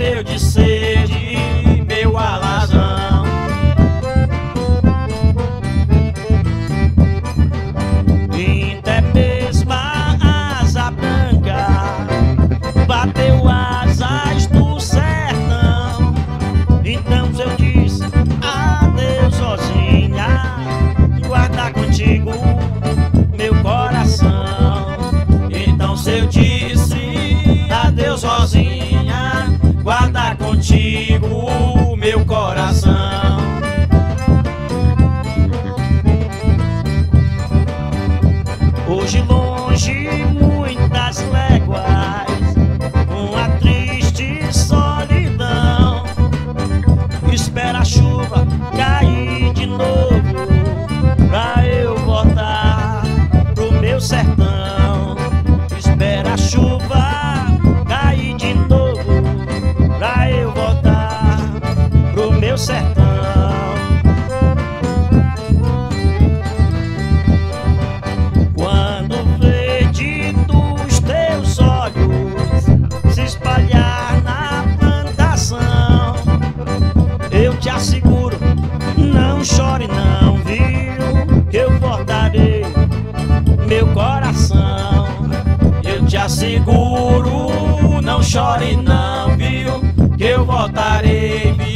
morreu de sede, meu alazão. Até mesmo a asa branca bateu asas do sertão. Então eu disse adeus, Rosinha, guarda contigo meu coração. Então se eu disse adeus, Rosinha, guarda contigo meu coração. Hoje longe, muitas léguas, uma triste solidão. Espera a chuva cair de novo pra eu voltar pro meu sertão. Espera a chuva cair de novo pra eu voltar pro meu sertão. Quando o verde dos teus olhos se espalhar na plantação, eu te asseguro, não chore não, viu? Que eu voltarei meu coração. Eu te asseguro, não chore não, viu? Que eu voltarei, viu?